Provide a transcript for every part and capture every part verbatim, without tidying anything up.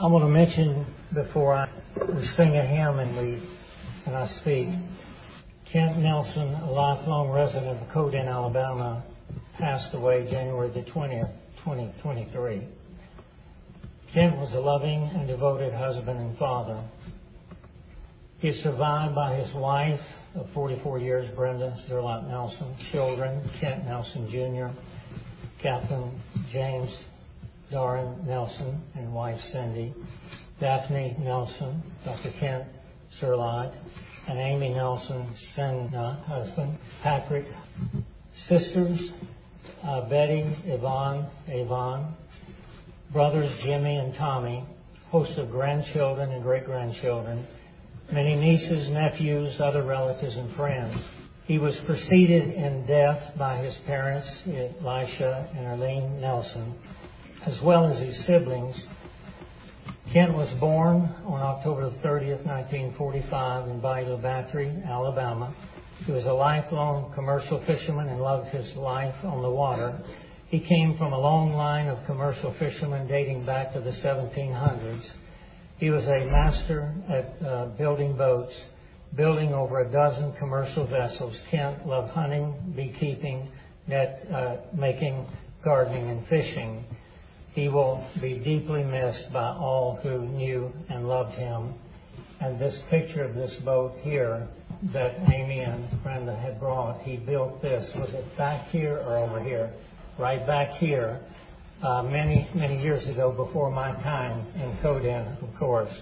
I want to mention before I we sing a hymn and we and I speak, Kent Nelson, a lifelong resident of Coden, Alabama, passed away January the twentieth, twenty twenty-three. Kent was a loving and devoted husband and father. He is survived by his wife of forty-four years, Brenda Zerlot Nelson, children, Kent Nelson Junior, Catherine James Darren Nelson, and wife Cindy, Daphne Nelson, Doctor Kent Zerlot, and Amy Nelson, Senna, husband, Patrick, sisters, uh, Betty, Yvonne, Avon, brothers Jimmy and Tommy, host of grandchildren and great-grandchildren, many nieces, nephews, other relatives, and friends. He was preceded in death by his parents, Elisha and Arlene Nelson, as well as his siblings. Kent was born on October thirtieth, nineteen forty-five in Bayou Battery, Alabama. He was a lifelong commercial fisherman and loved his life on the water. He came from a long line of commercial fishermen dating back to the seventeen hundreds. He was a master at uh, building boats, building over a dozen commercial vessels. Kent loved hunting, beekeeping, net uh, making, gardening, and fishing. He will be deeply missed by all who knew and loved him. And this picture of this boat here that Amy and Brenda had brought, he built this. Was it back here or over here? Right back here, uh, many, many years ago, before my time in Coden, of course.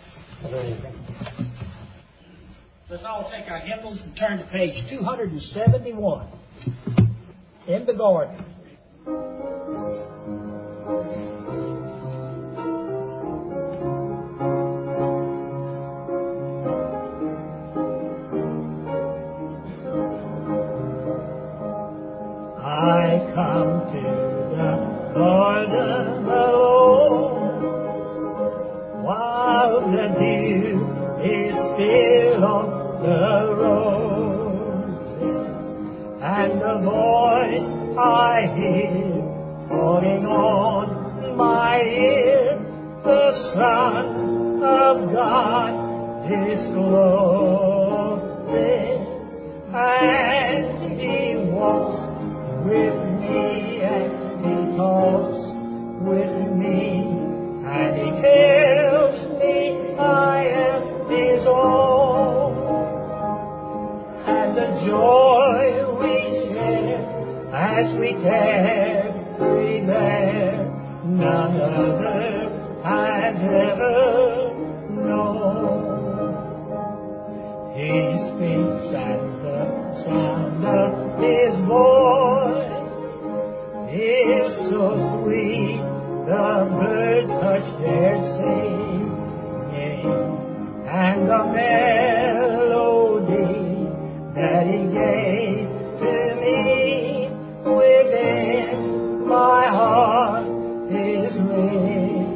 Let's all take our hymnals and turn to page two hundred seventy-one. In the Garden. I come to the garden alone, while the dew is still on the roses, and the voice I hear falling on my ear, the Son of God discloses, and He walks with me, and He talks with me, and He tells me I am His own, and the joy we share as we tarry there, none other has ever known. He speaks, and the sound of His voice is so sweet, the birds hush their singing, and the melody that He gave to me within my heart is ringing,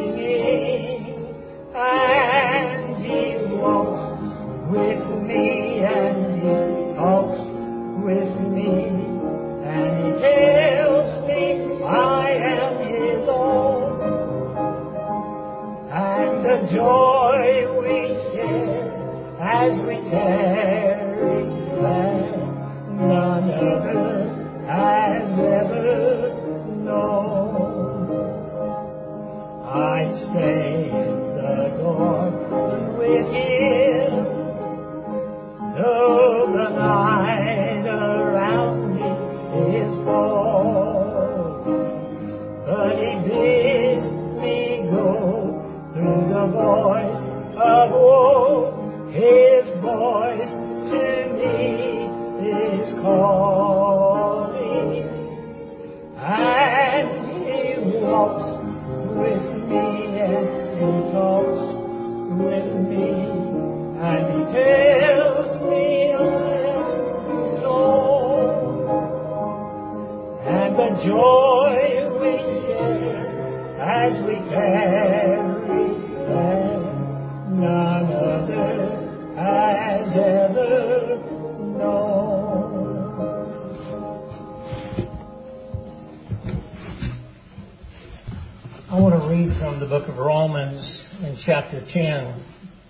and He walks with me, and He talks with me, and He tells me I am His own, and the joy we share as we tarry there, none other has ever known. I stay in the garden with Him, though the night around me is falling, but He bids me go through the voice of woe. His voice to me is calling, and He walks with me, and He talks with me, and He tells me I am His own, and the joy we share as we tarry there, none other has ever known. want to read from the book of Romans in chapter ten.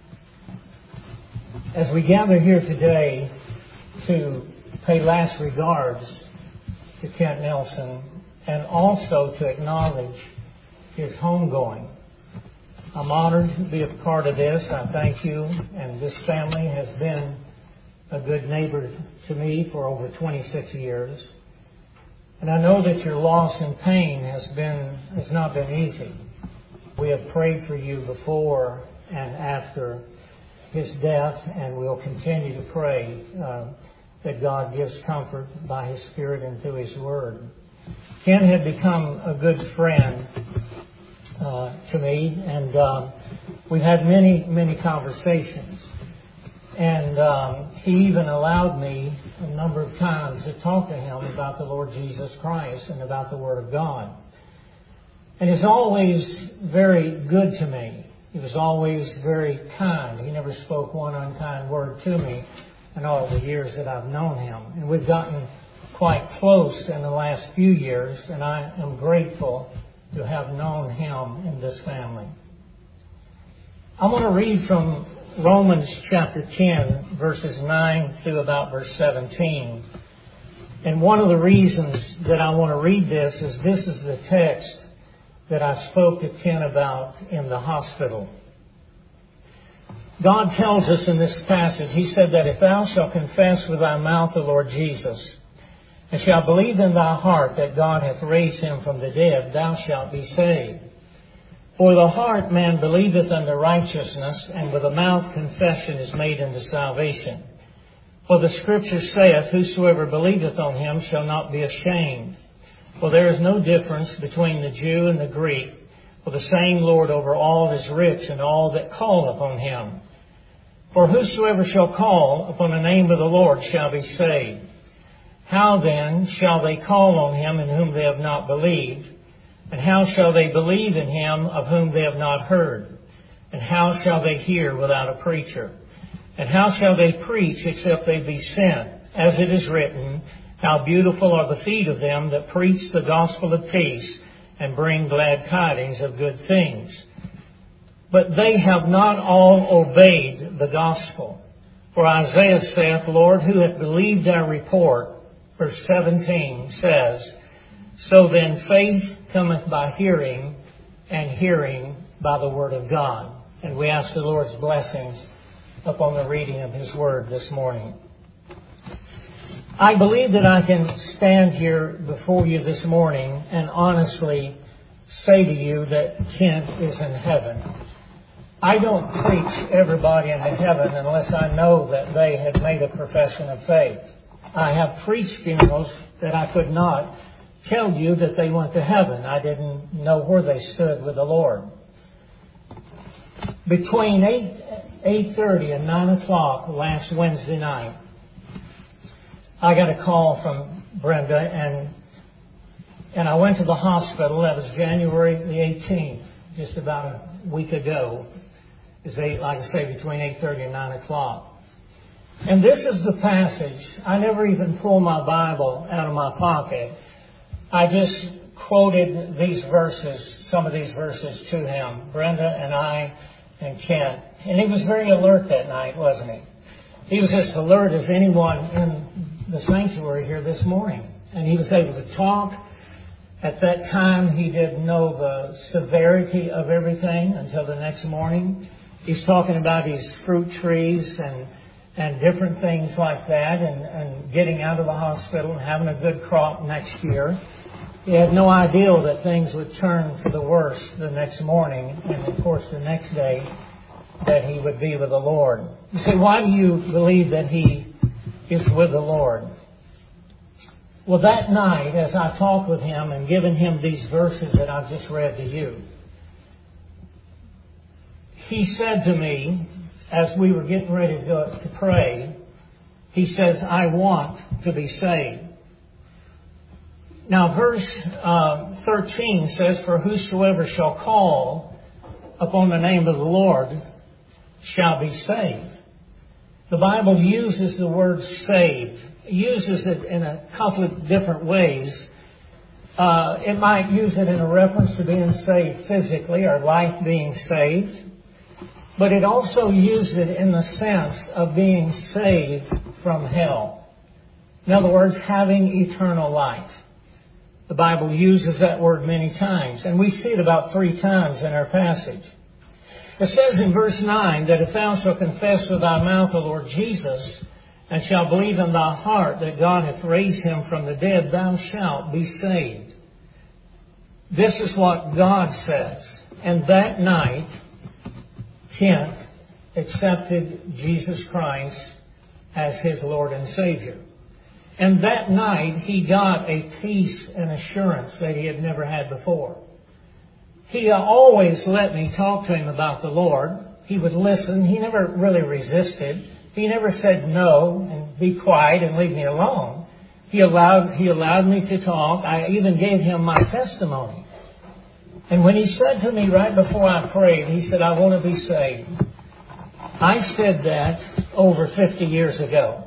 As we gather here today to pay last regards to Kent Nelson and also to acknowledge his homegoing, I'm honored to be a part of this. I thank you, and this family has been a good neighbor to me for over twenty-six years. And I know that your loss and pain has been has not been easy. We have prayed for you before and after his death, and we'll continue to pray uh, that God gives comfort by His Spirit and through His Word. Ken had become a good friend uh, to me, and uh, we've had many, many conversations. And um, he even allowed me a number of times to talk to him about the Lord Jesus Christ and about the Word of God. And he's always very good to me. He was always very kind. He never spoke one unkind word to me in all the years that I've known him. And we've gotten quite close in the last few years, and I am grateful to have known him in this family. I'm going to read from Romans chapter ten, verses nine through about verse seventeen. And one of the reasons that I want to read this is this is the text that I spoke to Ken about in the hospital. God tells us in this passage, He said that if thou shalt confess with thy mouth the Lord Jesus, and shalt believe in thy heart that God hath raised Him from the dead, thou shalt be saved. For the heart man believeth unto righteousness, and with the mouth confession is made unto salvation. For the Scripture saith, whosoever believeth on Him shall not be ashamed. For there is no difference between the Jew and the Greek, for the same Lord over all is rich in all that call upon Him. For whosoever shall call upon the name of the Lord shall be saved. How then shall they call on Him in whom they have not believed? And how shall they believe in Him of whom they have not heard? And how shall they hear without a preacher? And how shall they preach except they be sent? As it is written, how beautiful are the feet of them that preach the gospel of peace and bring glad tidings of good things. But they have not all obeyed the gospel. For Isaiah saith, Lord, who hath believed our report? Verse seventeen says, so then faith cometh by hearing, and hearing by the Word of God. And we ask the Lord's blessings upon the reading of His Word this morning. I believe that I can stand here before you this morning and honestly say to you that Kent is in heaven. I don't preach everybody into heaven unless I know that they had made a profession of faith. I have preached funerals that I could not tell you that they went to heaven. I didn't know where they stood with the Lord. Between eight eight thirty and nine o'clock last Wednesday night, I got a call from Brenda, and and I went to the hospital. That was January the eighteenth, just about a week ago. It's eight, like I say, between eight thirty and nine o'clock. And this is the passage. I never even pulled my Bible out of my pocket. I just quoted these verses, some of these verses to him, Brenda and I and Kent. And he was very alert that night, wasn't he? He was as alert as anyone in the sanctuary here this morning. And he was able to talk. At that time, he didn't know the severity of everything until the next morning. He's talking about his fruit trees and and different things like that, and, and getting out of the hospital and having a good crop next year. He had no idea that things would turn for the worse the next morning, and of course the next day that he would be with the Lord. You say, why do you believe that he is with the Lord? Well, that night, as I talked with him and given him these verses that I've just read to you, he said to me, as we were getting ready to go to pray, he says, I want to be saved. Now, verse uh, thirteen says, for whosoever shall call upon the name of the Lord shall be saved. The Bible uses the word saved. It uses it in a couple of different ways. Uh, it might use it in a reference to being saved physically or life being saved. But it also uses it in the sense of being saved from hell. In other words, having eternal life. The Bible uses that word many times, and we see it about three times in our passage. It says in verse nine that if thou shalt confess with thy mouth the Lord Jesus, and shalt believe in thy heart that God hath raised him from the dead, thou shalt be saved. This is what God says. And that night, Kent accepted Jesus Christ as his Lord and Savior. And that night, he got a peace and assurance that he had never had before. He always let me talk to him about the Lord. He would listen. He never really resisted. He never said no and be quiet and leave me alone. He allowed, he allowed me to talk. I even gave him my testimony. And when he said to me right before I prayed, he said, I want to be saved. I said that over fifty years ago.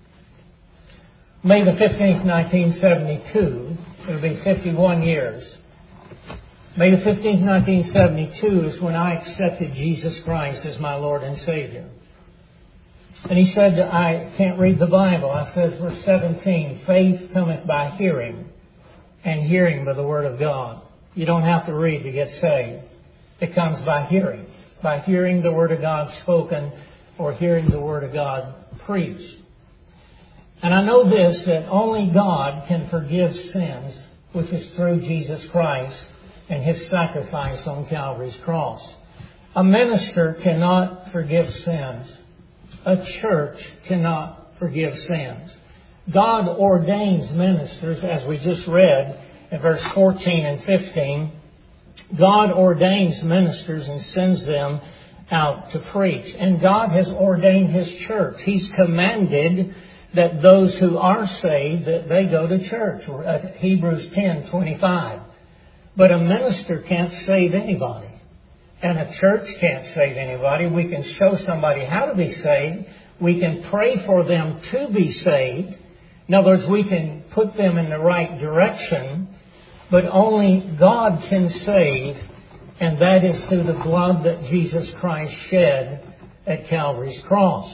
May the fifteenth, nineteen seventy-two, it'll be fifty-one years. May the fifteenth, nineteen seventy-two is when I accepted Jesus Christ as my Lord and Savior. And he said, I can't read the Bible. I said, verse seventeen, faith cometh by hearing, and hearing by the Word of God. You don't have to read to get saved. It comes by hearing. By hearing the Word of God spoken or hearing the Word of God preached. And I know this, that only God can forgive sins, which is through Jesus Christ and His sacrifice on Calvary's cross. A minister cannot forgive sins. A church cannot forgive sins. God ordains ministers, as we just read in verse fourteen and fifteen. God ordains ministers and sends them out to preach. And God has ordained His church. He's commanded that those who are saved, that they go to church. Hebrews ten twenty-five. But a minister can't save anybody. And a church can't save anybody. We can show somebody how to be saved. We can pray for them to be saved. In other words, we can put them in the right direction. But only God can save, and that is through the blood that Jesus Christ shed at Calvary's cross.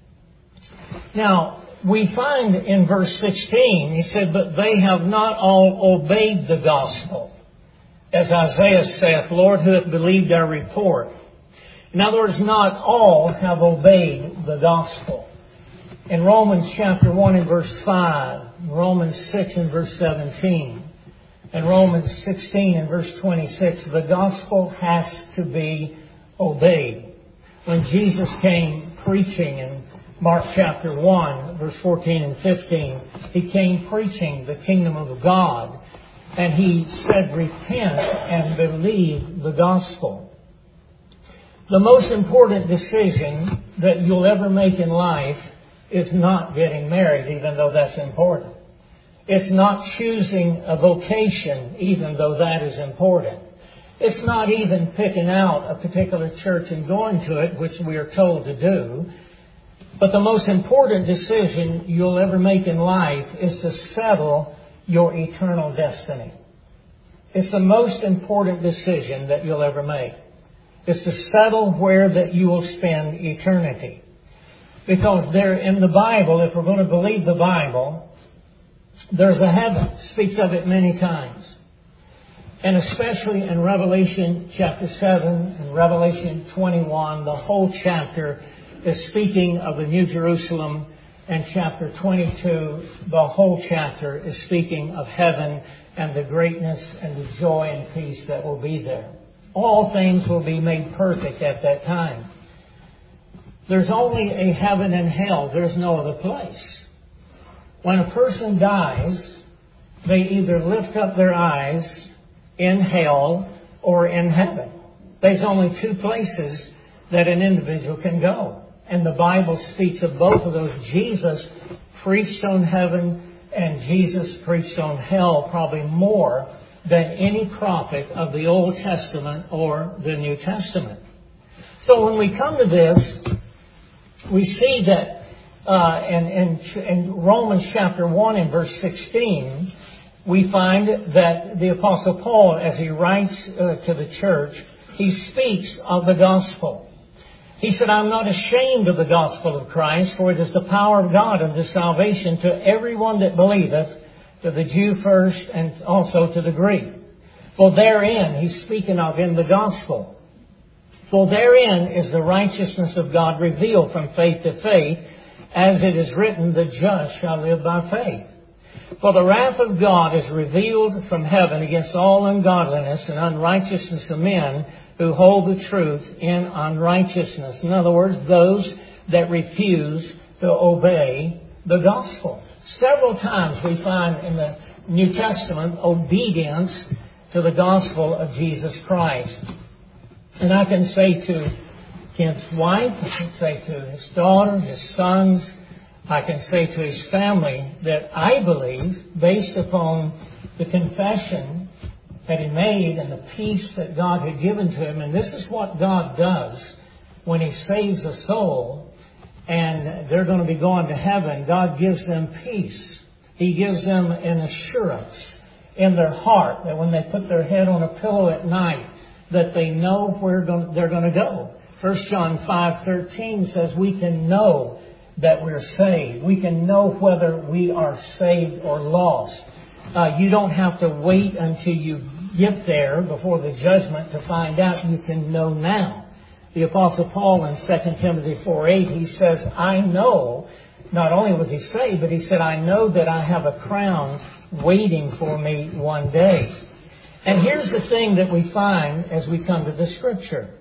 Now, we find in verse sixteen, he said, but they have not all obeyed the gospel. As Isaiah saith, Lord, who hath believed our report? In other words, not all have obeyed the gospel. In Romans chapter one and verse five, Romans six and verse seventeen, and Romans sixteen and verse twenty-six, the gospel has to be obeyed. When Jesus came preaching in Mark chapter one, verse fourteen and fifteen, He came preaching the kingdom of God. And He said, repent and believe the gospel. The most important decision that you'll ever make in life is not getting married, even though that's important. It's not choosing a vocation, even though that is important. It's not even picking out a particular church and going to it, which we are told to do. But the most important decision you'll ever make in life is to settle your eternal destiny. It's the most important decision that you'll ever make. It's to settle where that you will spend eternity. Because there in the Bible, if we're going to believe the Bible, there's a heaven. It speaks of it many times. And especially in Revelation chapter seven and Revelation twenty-one, the whole chapter is speaking of the New Jerusalem. And chapter twenty-two, the whole chapter is speaking of heaven and the greatness and the joy and peace that will be there. All things will be made perfect at that time. There's only a heaven and hell. There's no other place. When a person dies, they either lift up their eyes in hell or in heaven. There's only two places that an individual can go. And the Bible speaks of both of those. Jesus preached on heaven and Jesus preached on hell probably more than any prophet of the Old Testament or the New Testament. So when we come to this, we see that uh, in, in, in Romans chapter one and verse sixteen, we find that the Apostle Paul, as he writes uh, to the church, he speaks of the gospel. He said, I'm not ashamed of the gospel of Christ, for it is the power of God unto salvation to everyone that believeth, to the Jew first and also to the Greek. For therein, he's speaking of in the gospel, for therein is the righteousness of God revealed from faith to faith, as it is written, the just shall live by faith. For the wrath of God is revealed from heaven against all ungodliness and unrighteousness of men who hold the truth in unrighteousness. In other words, those that refuse to obey the gospel. Several times we find in the New Testament obedience to the gospel of Jesus Christ. And I can say to Kent's wife, I can say to his daughter, his sons, I can say to his family that I believe, based upon the confession that he made and the peace that God had given to him, and this is what God does when he saves a soul and they're going to be going to heaven. God gives them peace. He gives them an assurance in their heart that when they put their head on a pillow at night, that they know where they're going to go. First John five thirteen says we can know that we're saved. We can know whether we are saved or lost. Uh, you don't have to wait until you get there before the judgment to find out. You can know now. The Apostle Paul in Second Timothy four eight, he says, I know, not only was he saved, but he said, I know that I have a crown waiting for me one day. And here's the thing that we find as we come to the Scripture.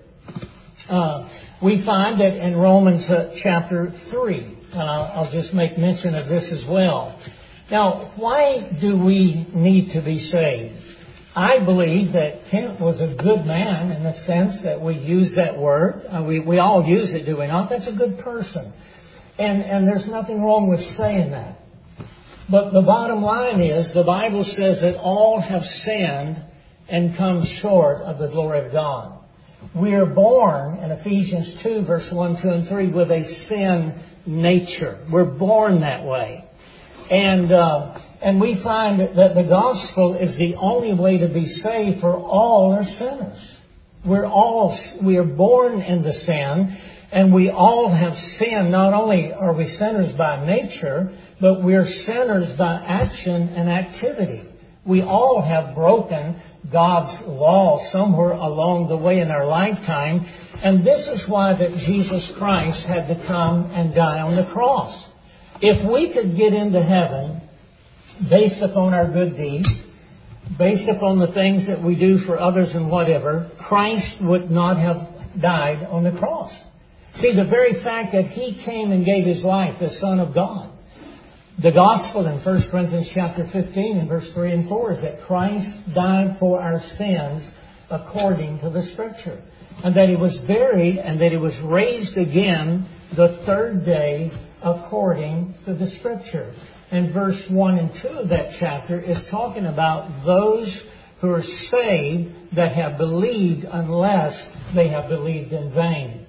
Uh, we find that in Romans uh, chapter three, and I'll, I'll just make mention of this as well. Now, why do we need to be saved? I believe that Kent was a good man in the sense that we use that word. Uh, we, we all use it, do we not? That's a good person. And, and there's nothing wrong with saying that. But the bottom line is the Bible says that all have sinned and come short of the glory of God. We are born in Ephesians two, verse one, two, and three with a sin nature. We're born that way. And uh, and we find that the gospel is the only way to be saved for all are sinners. We're all, we are born into sin, and we all have sinned. Not only are we sinners by nature, but we're sinners by action and activity. We all have broken God's law somewhere along the way in our lifetime. And this is why that Jesus Christ had to come and die on the cross. If we could get into heaven based upon our good deeds, based upon the things that we do for others and whatever, Christ would not have died on the cross. See, the very fact that He came and gave His life, the Son of God. The gospel in First Corinthians chapter fifteen and verse three and four is that Christ died for our sins according to the Scripture. And that He was buried and that He was raised again the third day according to the Scripture. And verse one and two of that chapter is talking about those who are saved that have believed unless they have believed in vain.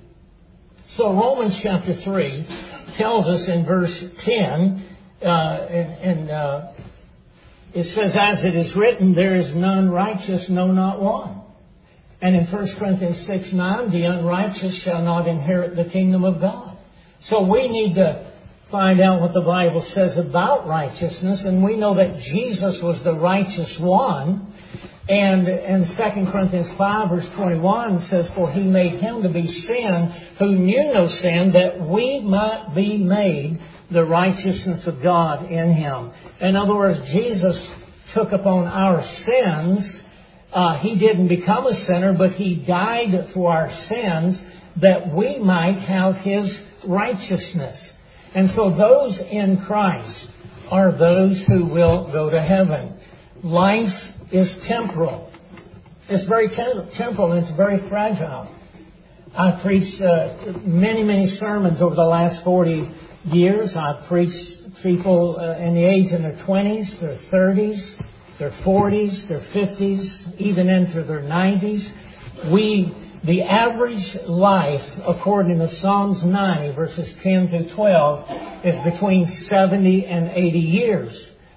So Romans chapter three tells us in verse ten, uh, and, and uh, it says, as it is written, there is none righteous, no, not one. And in First Corinthians six nine, the unrighteous shall not inherit the kingdom of God. So we need to find out what the Bible says about righteousness, and we know that Jesus was the righteous one. And in Second Corinthians five verse twenty-one says, for He made Him to be sin who knew no sin, that we might be made the righteousness of God in Him. In other words, Jesus took upon our sins. Uh, he didn't become a sinner, but He died for our sins that we might have His righteousness. And so those in Christ are those who will go to heaven. Life is temporal. It's very tem- temporal and it's very fragile. I've preached uh, many, many sermons over the last forty years. I've preached people uh, in the age in their twenties, their thirties, their forties, their fifties, even into their nineties. We, the average life, according to Psalms ninety, verses ten through twelve, is between seventy and eighty years.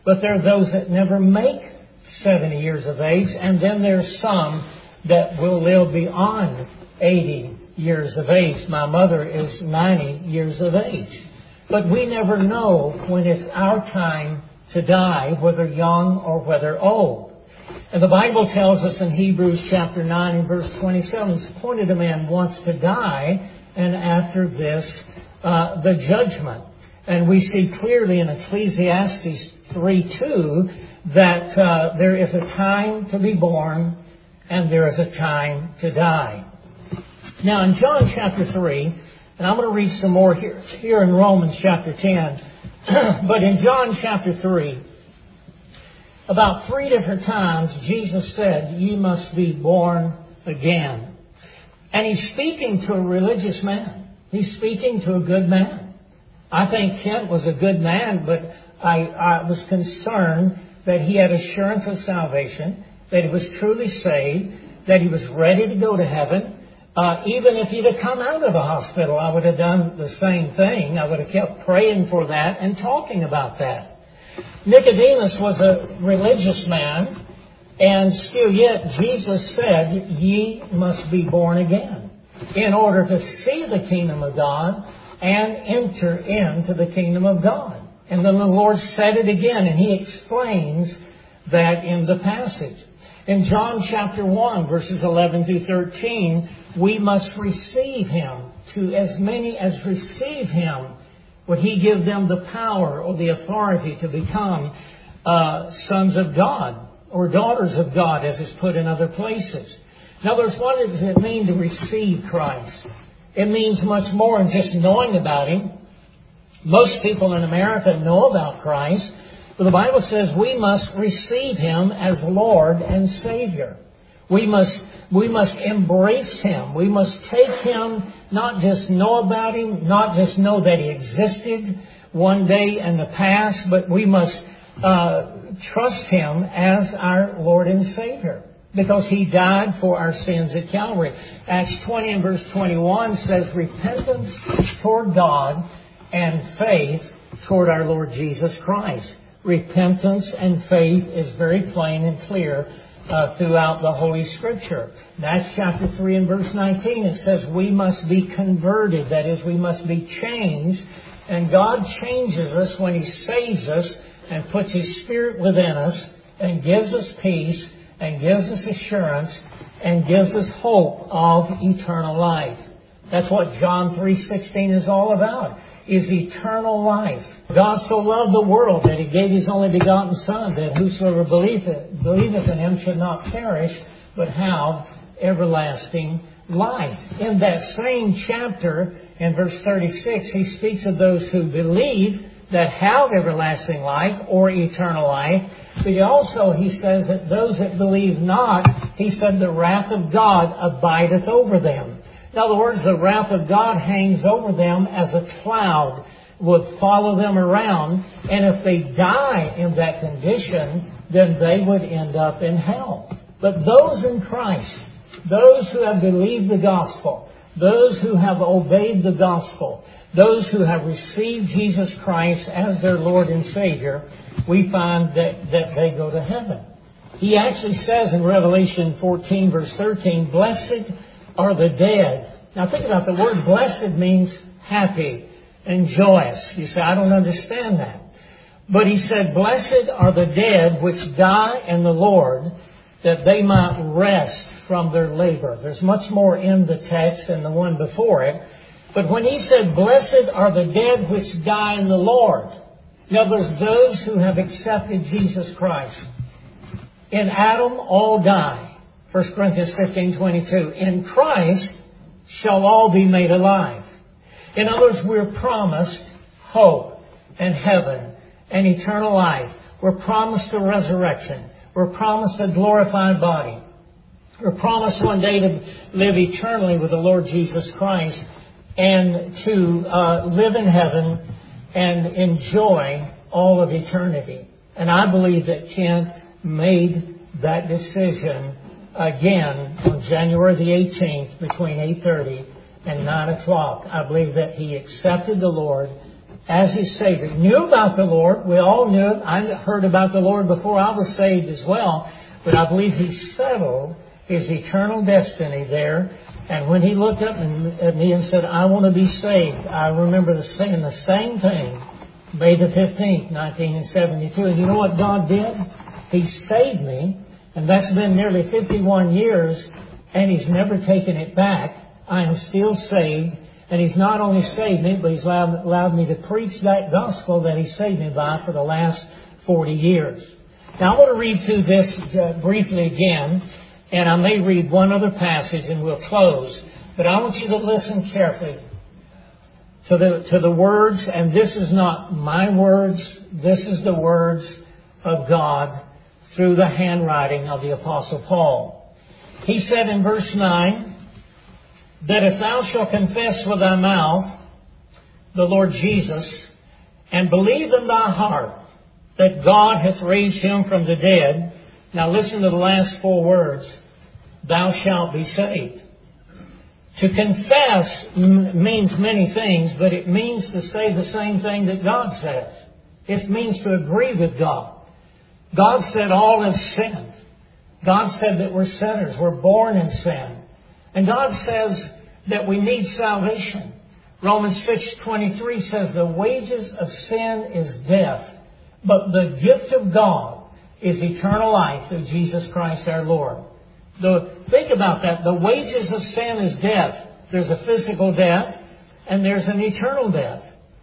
But there are those that never make seventy years of age, and then there's some that will live beyond eighty years of age. My mother is ninety years of age. But we never know when it's our time to die, whether young or whether old. And the Bible tells us in Hebrews chapter nine and verse twenty-seven, it's appointed a man once to die, and after this, uh, the judgment. And we see clearly in Ecclesiastes three two that uh, there is a time to be born and there is a time to die. Now in John chapter three, and I'm going to read some more here, here in Romans chapter ten, but in John chapter three, about three different times Jesus said, "You must be born again." And He's speaking to a religious man. He's speaking to a good man. I think Kent was a good man, but I, I was concerned that he had assurance of salvation, that he was truly saved, that he was ready to go to heaven. Uh, even if he'd have come out of the hospital, I would have done the same thing. I would have kept praying for that and talking about that. Nicodemus was a religious man, and still yet Jesus said, "Ye must be born again," in order to see the kingdom of God and enter into the kingdom of God. And then the Lord said it again, and He explains that in the passage. In John chapter one, verses eleven through thirteen, we must receive Him. To as many as receive Him, would He give them the power or the authority to become uh, sons of God or daughters of God, as is put in other places. In other words, what does it mean to receive Christ? It means much more than just knowing about Him. Most people in America know about Christ, but the Bible says we must receive Him as Lord and Savior. We must, we must embrace Him. We must take Him, not just know about Him, not just know that He existed one day in the past, but we must uh, trust Him as our Lord and Savior, because He died for our sins at Calvary. Acts twenty and verse twenty-one says, "Repentance toward God and faith toward our Lord Jesus Christ." Repentance and faith is very plain and clear uh, throughout the Holy Scripture. In Acts chapter three and verse nineteen, it says we must be converted. That is, we must be changed. And God changes us when He saves us and puts His Spirit within us and gives us peace and gives us assurance and gives us hope of eternal life. That's what John three sixteen is all about, is eternal life. God so loved the world that He gave His only begotten Son, that whosoever believeth, believeth in Him should not perish, but have everlasting life. In that same chapter, in verse thirty-six, He speaks of those who believe that have everlasting life or eternal life. But he also, he says that those that believe not, He said the wrath of God abideth over them. In other words, the wrath of God hangs over them as a cloud, would follow them around. And if they die in that condition, then they would end up in hell. But those in Christ, those who have believed the gospel, those who have obeyed the gospel, those who have received Jesus Christ as their Lord and Savior, we find that, that they go to heaven. He actually says in Revelation fourteen, verse thirteen, "Blessed are the dead." Now think about the word blessed means happy and joyous. You say, I don't understand that. But He said, "Blessed are the dead which die in the Lord, that they might rest from their labor." There's much more in the text than the one before it. But when He said, "Blessed are the dead which die in the Lord," in other words, those who have accepted Jesus Christ. In Adam, all die. First Corinthians fifteen twenty-two. In Christ shall all be made alive. In other words, we're promised hope and heaven and eternal life. We're promised a resurrection. We're promised a glorified body. We're promised one day to live eternally with the Lord Jesus Christ and to uh, live in heaven and enjoy all of eternity. And I believe that Kent made that decision again on January the eighteenth between eight thirty and nine o'clock. I believe that he accepted the Lord as His Savior. Knew about the Lord. We all knew it. I heard about the Lord before I was saved as well. But I believe He settled His eternal destiny there. And when He looked up at me and said, I want to be saved, I remember the saying the same thing, May the fifteenth, nineteen seventy-two. And you know what God did? He saved me. And that's been nearly fifty-one years. And He's never taken it back. I am still saved. And He's not only saved me, but He's allowed, allowed me to preach that gospel that He saved me by for the last forty years. Now I want to read through this uh, briefly again. And I may read one other passage and we'll close. But I want you to listen carefully to the, to the words. And this is not my words. This is the words of God through the handwriting of the Apostle Paul. He said in verse nine, that if thou shalt confess with thy mouth the Lord Jesus, and believe in thy heart that God hath raised Him from the dead. Now listen to the last four words. Thou shalt be saved. To confess m- means many things, but it means to say the same thing that God says. It means to agree with God. God said all have sinned. God said that we're sinners. We're born in sin. And God says that we need salvation. Romans six twenty-three says the wages of sin is death, but the gift of God is eternal life through Jesus Christ our Lord. The, think about that. The wages of sin is death. There's a physical death and there's an eternal death.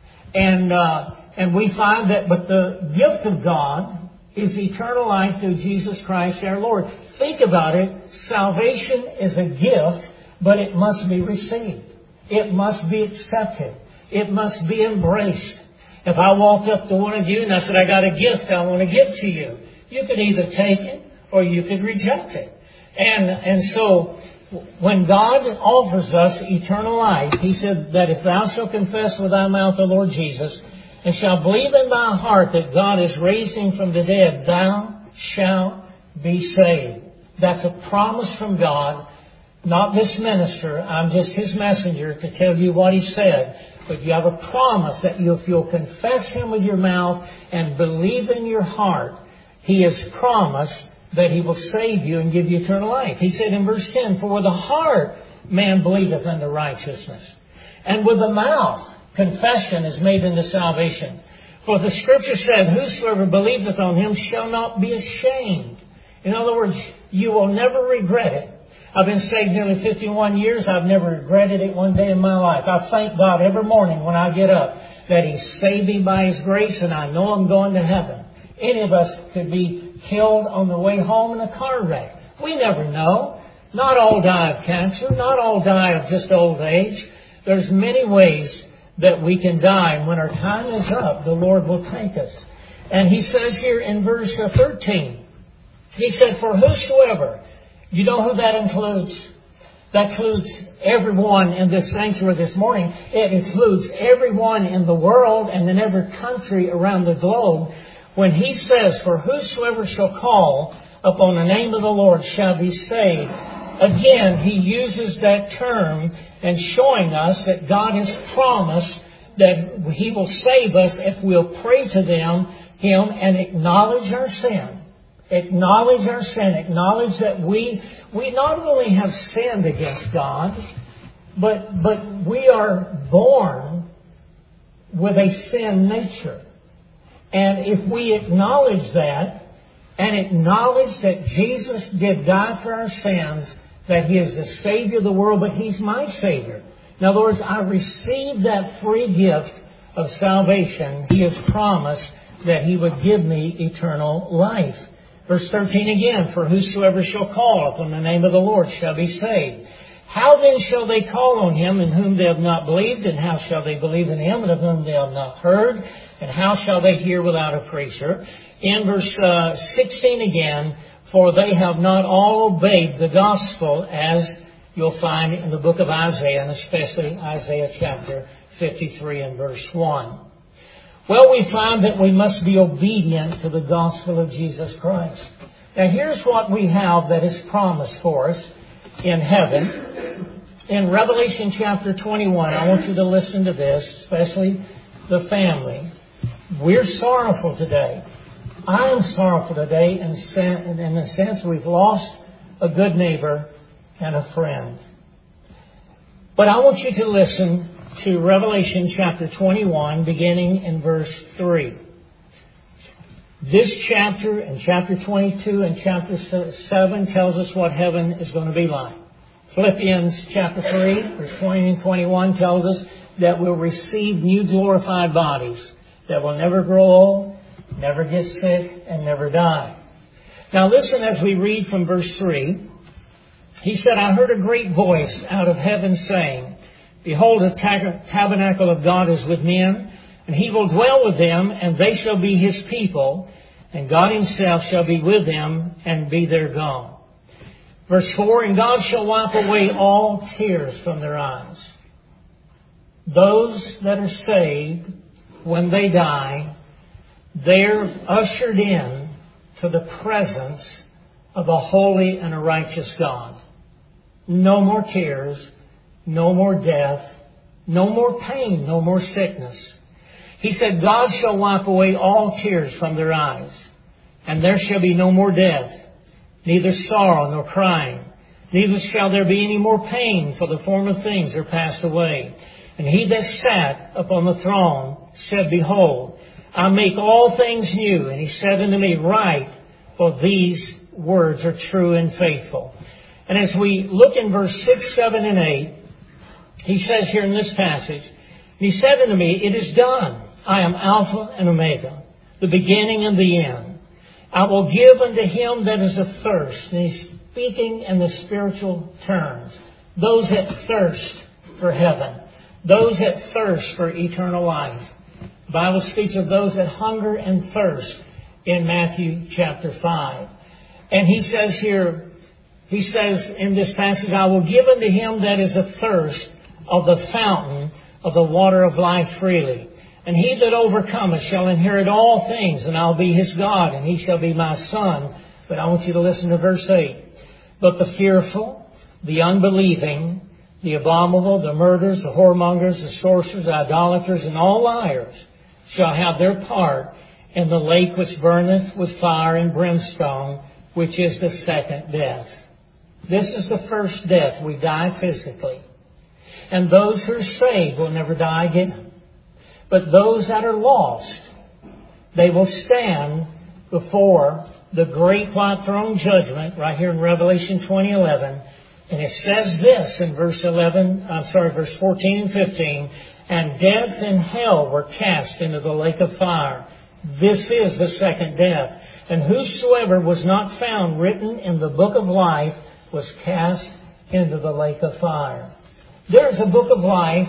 And, uh, and we find that, but the gift of God is eternal life through Jesus Christ our Lord. Think about it. Salvation is a gift, but it must be received. It must be accepted. It must be embraced. If I walked up to one of you and I said, I got a gift I want to give to you, you could either take it or you could reject it. And, and so when God offers us eternal life, He said that if thou shalt confess with thy mouth the Lord Jesus, and shalt believe in thy heart that God has raised Him from the dead, thou shalt be saved. That's a promise from God. Not this minister. I'm just His messenger to tell you what He said. But you have a promise that you, if you'll confess Him with your mouth and believe in your heart, He has promised that He will save you and give you eternal life. He said in verse ten, for with the heart man believeth unto righteousness, and with the mouth confession is made unto salvation. For the Scripture said, whosoever believeth on Him shall not be ashamed. In other words, you will never regret it. I've been saved nearly fifty-one years. I've never regretted it one day in my life. I thank God every morning when I get up that He saved me by His grace, and I know I'm going to heaven. Any of us could be killed on the way home in a car wreck. We never know. Not all die of cancer. Not all die of just old age. There's many ways that we can die. And when our time is up, the Lord will take us. And He says here in verse thirteen, He said, for whosoever, you know who that includes? That includes everyone in this sanctuary this morning. It includes everyone in the world and in every country around the globe. When He says, for whosoever shall call upon the name of the Lord shall be saved. Again, He uses that term and showing us that God has promised that He will save us if we'll pray to them, Him and acknowledge our sin. Acknowledge our sin. Acknowledge that we we not only have sinned against God, but but we are born with a sin nature. And if we acknowledge that and acknowledge that Jesus did die for our sins, that He is the Savior of the world, but He's my Savior. In other words, I received that free gift of salvation. He has promised that He would give me eternal life. Verse thirteen again, for whosoever shall call upon the name of the Lord shall be saved. How then shall they call on Him in whom they have not believed? And how shall they believe in Him of whom they have not heard? And how shall they hear without a preacher? In verse uh, sixteen again, for they have not all obeyed the gospel, as you'll find in the book of Isaiah, and especially Isaiah chapter fifty-three and verse one. Well, we find that we must be obedient to the gospel of Jesus Christ. Now, here's what we have that is promised for us in heaven. In Revelation chapter twenty-one, I want you to listen to this, especially the family. We're sorrowful today. I am sorrowful today in, sen- in the sense we've lost a good neighbor and a friend. But I want you to listen to Revelation chapter twenty-one, beginning in verse three. This chapter and chapter twenty-two and chapter seven tells us what heaven is going to be like. Philippians chapter three, verse twenty and twenty-one tells us that we'll receive new glorified bodies that will never grow old, never get sick, and never die. Now listen as we read from verse three. He said, I heard a great voice out of heaven saying, Behold, the tab- tabernacle of God is with men, and He will dwell with them, and they shall be His people, and God Himself shall be with them and be their God. Verse four, And God shall wipe away all tears from their eyes. Those that are saved, when they die, they're ushered in to the presence of a holy and a righteous God. No more tears, no more death, no more pain, no more sickness. He said, God shall wipe away all tears from their eyes, and there shall be no more death, neither sorrow nor crying, neither shall there be any more pain, for the former things are passed away. And He that sat upon the throne said, Behold, I make all things new. And He said unto me, Write, for these words are true and faithful. And as we look in verse six, seven, and eight, he says here in this passage, He said unto me, It is done. I am Alpha and Omega, the beginning and the end. I will give unto him that is athirst. And He's speaking in the spiritual terms. Those that thirst for heaven. Those that thirst for eternal life. The Bible speaks of those that hunger and thirst in Matthew chapter five. And he says here, he says in this passage, I will give unto him that is athirst of the fountain of the water of life freely. And he that overcometh shall inherit all things, and I'll be his God, and he shall be my son. But I want you to listen to verse eight. But the fearful, the unbelieving, the abominable, the murderers, the whoremongers, the sorcerers, the idolaters, and all liars shall have their part in the lake which burneth with fire and brimstone, which is the second death. This is the first death. We die physically. And those who are saved will never die again. But those that are lost, they will stand before the great white throne judgment right here in Revelation twenty eleven. And it says this in verse eleven, I'm sorry, verse fourteen and fifteen, And death and hell were cast into the lake of fire. This is the second death. And whosoever was not found written in the book of life was cast into the lake of fire. There's a book of life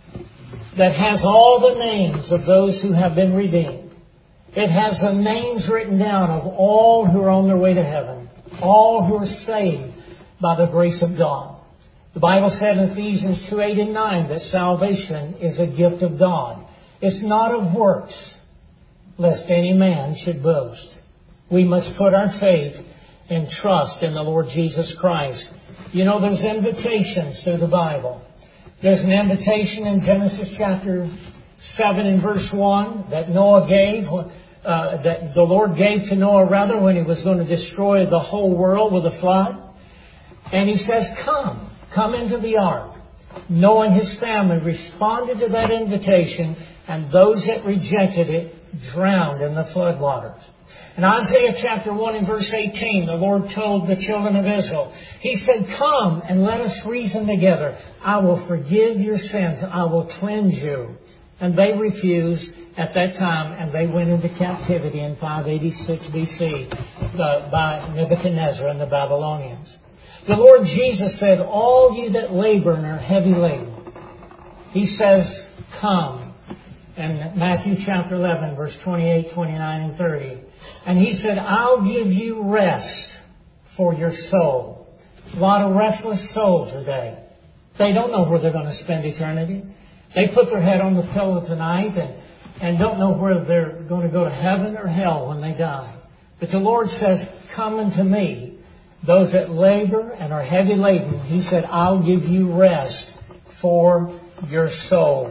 that has all the names of those who have been redeemed. It has the names written down of all who are on their way to heaven. All who are saved by the grace of God. The Bible said in Ephesians two, eight and nine that salvation is a gift of God. It's not of works, lest any man should boast. We must put our faith and trust in the Lord Jesus Christ. You know, there's invitations through the Bible. There's an invitation in Genesis chapter seven and verse one that Noah gave, uh, that the Lord gave to Noah rather when He was going to destroy the whole world with a flood. And He says, come, come into the ark. Noah and his family responded to that invitation, and those that rejected it drowned in the floodwaters. In Isaiah chapter one and verse eighteen, the Lord told the children of Israel, He said, come and let us reason together. I will forgive your sins. I will cleanse you. And they refused at that time, and they went into captivity in five eighty-six B C the, by Nebuchadnezzar and the Babylonians. The Lord Jesus said, all you that labor and are heavy laden, He says, come. In Matthew chapter eleven, verse twenty-eight, twenty-nine, and thirty. And He said, I'll give you rest for your soul. A lot of restless souls today. They don't know where they're going to spend eternity. They put their head on the pillow tonight and, and don't know whether they're going to go to heaven or hell when they die. But the Lord says, come unto me, those that labor and are heavy laden. He said, I'll give you rest for your soul.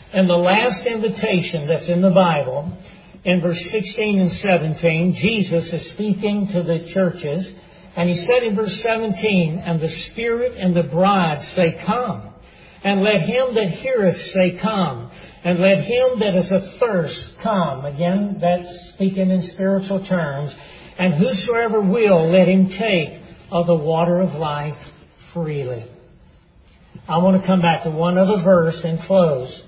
And the last invitation that's in the Bible, in verse sixteen and seventeen, Jesus is speaking to the churches. And he said in verse seventeen, "And the Spirit and the bride say, Come. And let him that heareth say, Come. And let him that is athirst come." Again, that's speaking in spiritual terms. "And whosoever will, let him take of the water of life freely." I want to come back to one other verse and close.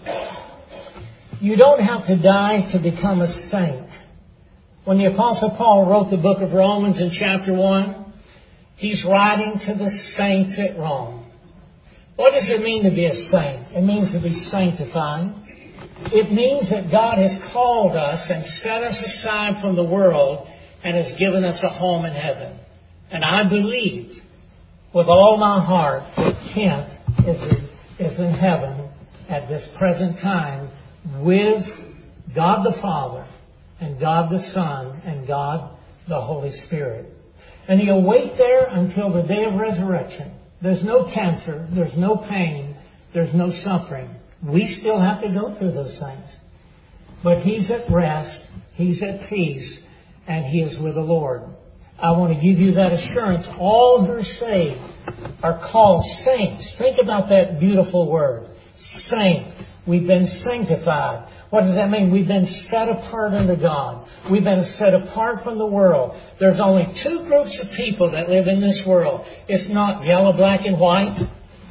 You don't have to die to become a saint. When the Apostle Paul wrote the book of Romans in chapter one, he's writing to the saints at Rome. What does it mean to be a saint? It means to be sanctified. It means that God has called us and set us aside from the world and has given us a home in heaven. And I believe with all my heart that Kent is, is in heaven at this present time with God the Father and God the Son and God the Holy Spirit. And he'll wait there until the day of resurrection. There's no cancer, there's no pain, there's no suffering. We still have to go through those things. But he's at rest, he's at peace, and he is with the Lord. I want to give you that assurance. All who are saved are called saints. Think about that beautiful word, saint. We've been sanctified. What does that mean? We've been set apart unto God. We've been set apart from the world. There's only two groups of people that live in this world. It's not yellow, black, and white.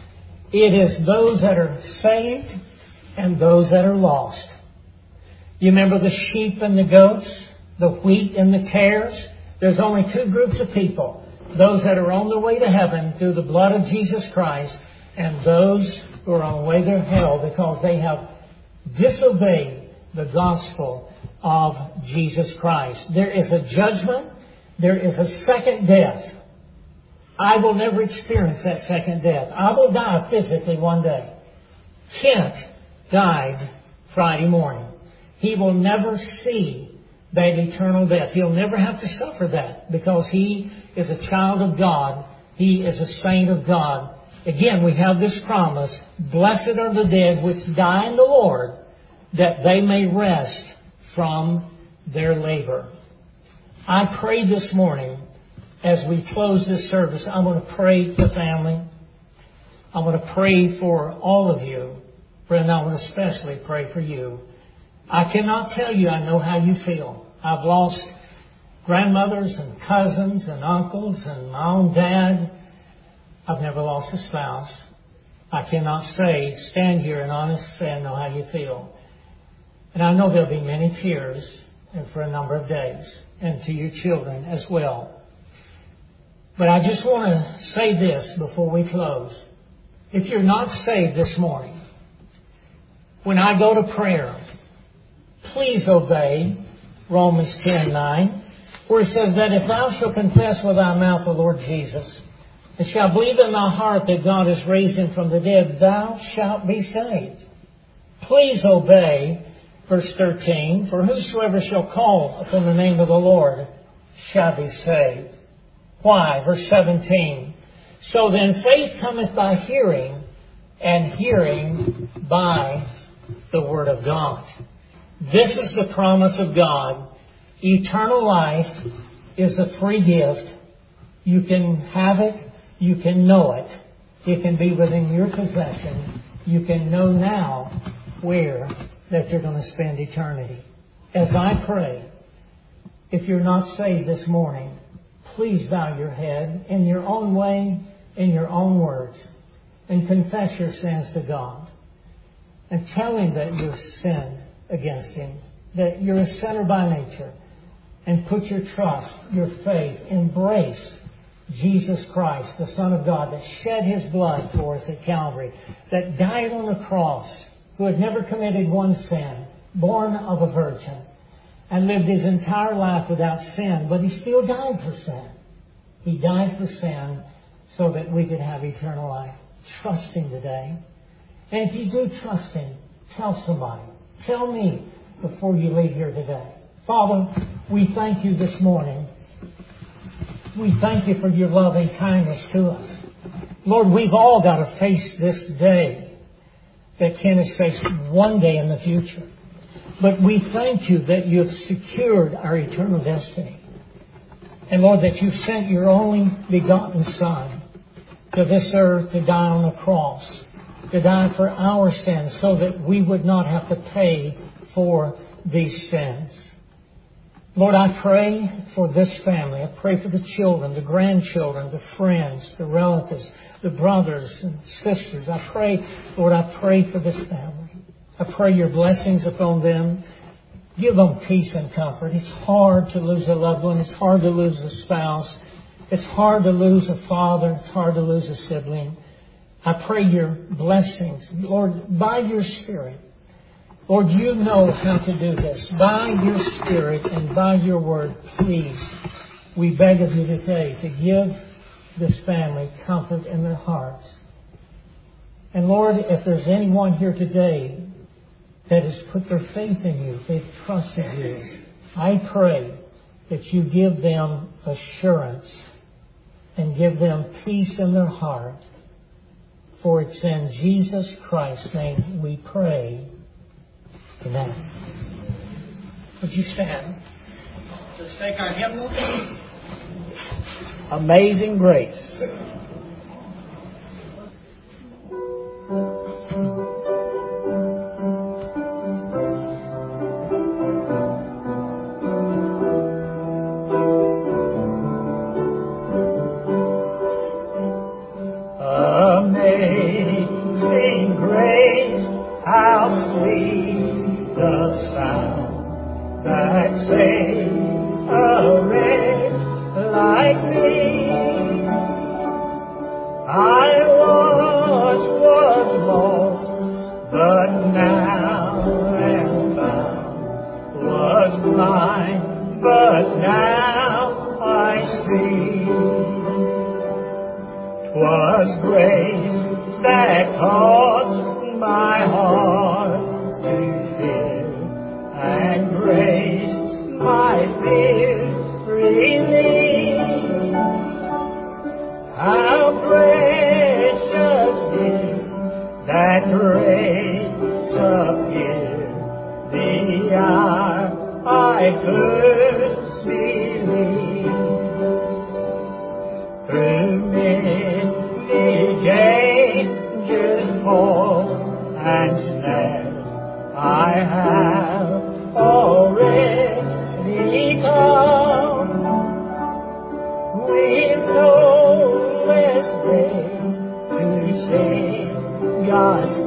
It is those that are saved and those that are lost. You remember the sheep and the goats, the wheat and the tares? There's only two groups of people. Those that are on their way to heaven through the blood of Jesus Christ, and those who are on the way to hell because they have disobeyed the gospel of Jesus Christ. There is a judgment. There is a second death. I will never experience that second death. I will die physically one day. Kent died Friday morning. He will never see that eternal death. He'll never have to suffer that because he is a child of God. He is a saint of God. Again, we have this promise, blessed are the dead which die in the Lord, that they may rest from their labor. I pray this morning, as we close this service, I'm going to pray for family. I'm going to pray for all of you. Brenda, I want to especially pray for you. I cannot tell you I know how you feel. I've lost grandmothers and cousins and uncles and my own dad. I've never lost a spouse. I cannot say, stand here and honestly say I know how you feel. And I know there'll be many tears and for a number of days, and to your children as well. But I just want to say this before we close. If you're not saved this morning, when I go to prayer, please obey Romans ten nine, where it says that if thou shalt confess with thy mouth the Lord Jesus, and shalt believe in thy heart that God has raised him from the dead, thou shalt be saved. Please obey verse thirteen, for whosoever shall call upon the name of the Lord shall be saved. Why? Verse seventeen, so then faith cometh by hearing, and hearing by the word of God. This is the promise of God. Eternal life is a free gift. You can have it. You can know it. It can be within your possession. You can know now where that you're going to spend eternity. As I pray, if you're not saved this morning, please bow your head in your own way, in your own words, and confess your sins to God. And tell Him that you've sinned against Him, that you're a sinner by nature, and put your trust, your faith, embrace Jesus Christ, the Son of God, that shed His blood for us at Calvary, that died on the cross, who had never committed one sin, born of a virgin, and lived His entire life without sin, but He still died for sin. He died for sin so that we could have eternal life. Trust Him today. And if you do trust Him, tell somebody. Tell me before you leave here today. Father, we thank You this morning. We thank You for Your loving kindness to us. Lord, we've all got to face this day. that Ken has faced one day in the future. But we thank you that you have secured our eternal destiny. And Lord, that you've sent your only begotten Son to this earth to die on the cross, to die for our sins so that we would not have to pay for these sins. Lord, I pray for this family. I pray for the children, the grandchildren, the friends, the relatives, the brothers and sisters. I pray, Lord, I pray for this family. I pray your blessings upon them. Give them peace and comfort. It's hard to lose a loved one. It's hard to lose a spouse. It's hard to lose a father. It's hard to lose a sibling. I pray your blessings, Lord, by your Spirit. Lord, you know how to do this. By your Spirit and by your word, please, we beg of you today to give this family comfort in their hearts. And Lord, if there's anyone here today that has put their faith in you, they've trusted you, I pray that you give them assurance and give them peace in their heart. For it's in Jesus Christ's name we pray. Amen. Would you stand? Let's take our hymnal. Amazing Grace. Amazing grace, how sweet the sound that saved a wretch like me. I once was lost, but now am found. Was blind, but now I see. 'Twas grace that caused my heart to fear, and grace my fears relieved. How precious is that grace appeared the hour I first believed. Through many dangers, toil and snares, I have already come. With no less grace to save God's